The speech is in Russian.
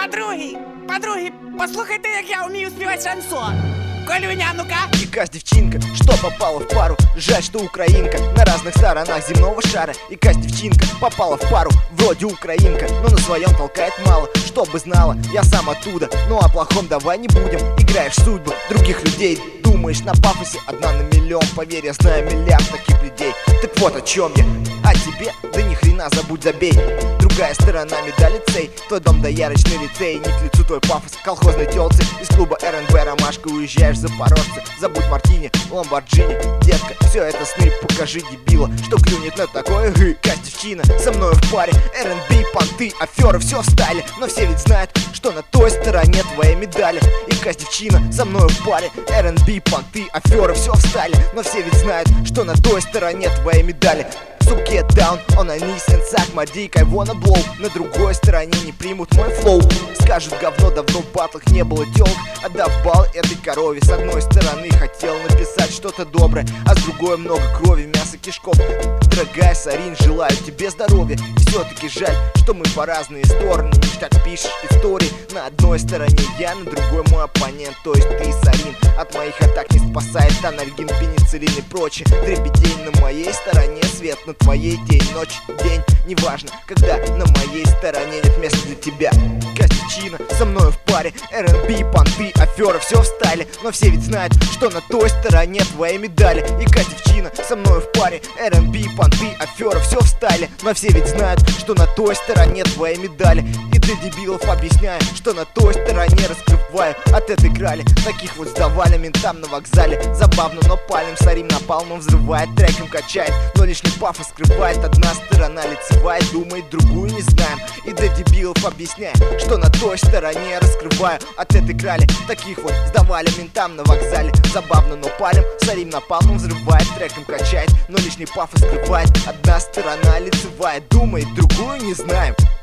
Подруги, послухайте, як я вмію співати шансон. Колюня, ну-ка. Икась девчинка, что попала в пару. Жаль, что украинка на разных сторонах земного шара. Икась девчинка попала в пару, вроде украинка, но на своем толкает мало. Чтобы знала, я сам оттуда. Ну о плохом давай не будем. Играешь судьбы других людей, думаешь на пафосе одна на миллион. Поверь, я знаю миллиард таких людей. Так вот о чем я. А тебе, да ни хрена, забудь, забей. Другая сторона медали цей. Твой дом да ярочный лицей. Не к лицу твой пафос колхозной тёлцы. Из клуба РНБ ромашка уезжаешь в Запорожцы. Забудь мартини, ламборджини. Детка, все это сны, покажи дебила, что клюнет на такое гы. Кась девчина со мною в паре. РНБ, понты, аферы, все в стайле. Но все ведь знают, что на той стороне твоей медали. И Кась девчина со мною в паре. РНБ, понты, аферы, все в стайле. Но все ведь знают, что на той стороне твоей медали. So get down on a knees and suck my dick, I wanna blow. На другой стороне не примут мой флоу. Скажут, говно, давно в батлах не было тёлок. Отдав бал этой корове. С одной стороны хотел написать что-то доброе, а с другой много крови, мяса, кишков. Дорогая Сарин, желаю тебе здоровья. И все-таки жаль, что мы по разные стороны. Ништяк пишешь истории. На одной стороне я, на другой мой оппонент, то есть ты, Сарин. От моих атак не спасает анальгин, пенициллин и прочее. Дребедень на моей стороне, свет на твоей, день, ночь, день. Неважно, когда на моей стороне нет места для тебя. Костичина со мною в паре. РНБ, понты, афера, все в стайле. Но все ведь знают, что на той стороне твоей медали. И Костичина со мною в паре. РНБ, понты, афера, все в стайле. Но все ведь знают, что на той стороне твоей медали. И для дебилов объясняю, что на той стороне раскрываю от этой грали. Таких вот сдавали ментам на вокзале. Забавно, но палим, Сарим напалмом взрывает, треком качает, но лишний пафос скрывает. Одна сторона лицевая, думает, другую не знаем. И для дебилов объясняю, что на той стороне раскрываю от этой грали. Таких вот сдавали ментам на вокзале. Забавно, но палим, Сарим напалмом взрывает, треком качает, но лишний пафос скрывает. Одна сторона лицевая, думает, другую не знаем.